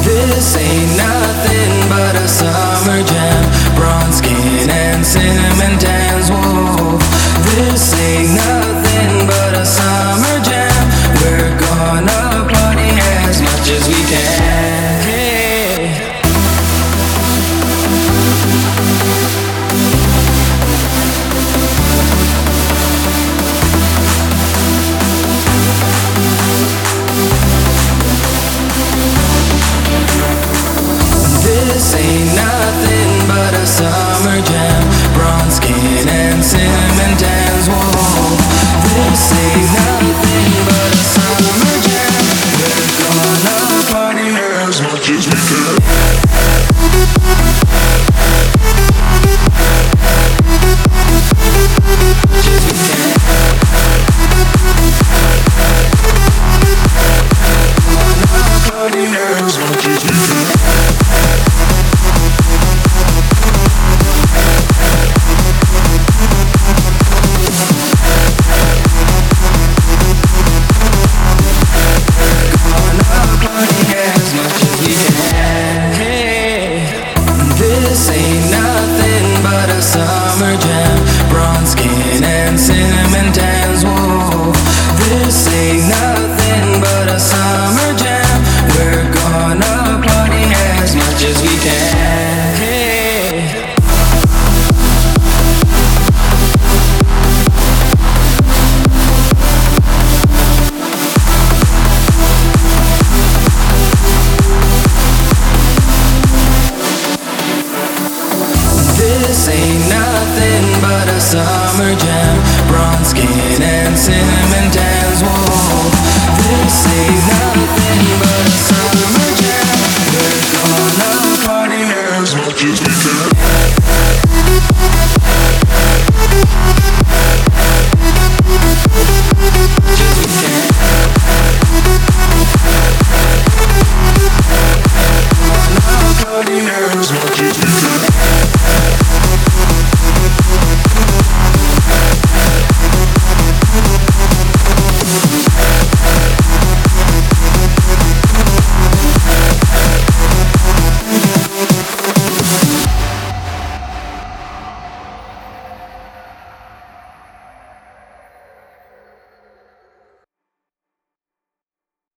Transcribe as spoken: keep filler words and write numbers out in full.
This ain't nothing but a summer jam. Bronze skin and cinnamon tans. Whoa. This ain't nothing but a summer jam. We're gonna party as much as we can. Hey. This ain't nothing but a summer jam. Bronze skin and cinnamon tans. Whoa. This ain't nothing but a summer jam. We're gonna party as much as we can. This ain't nothing but a summer jam. Bronze skin and cinnamon tans. Whoa. This ain't nothing but a summer jam. We're gonna party as much as we can. Hey. This ain't nothing but a summer jam. Bronze skin and cinnamon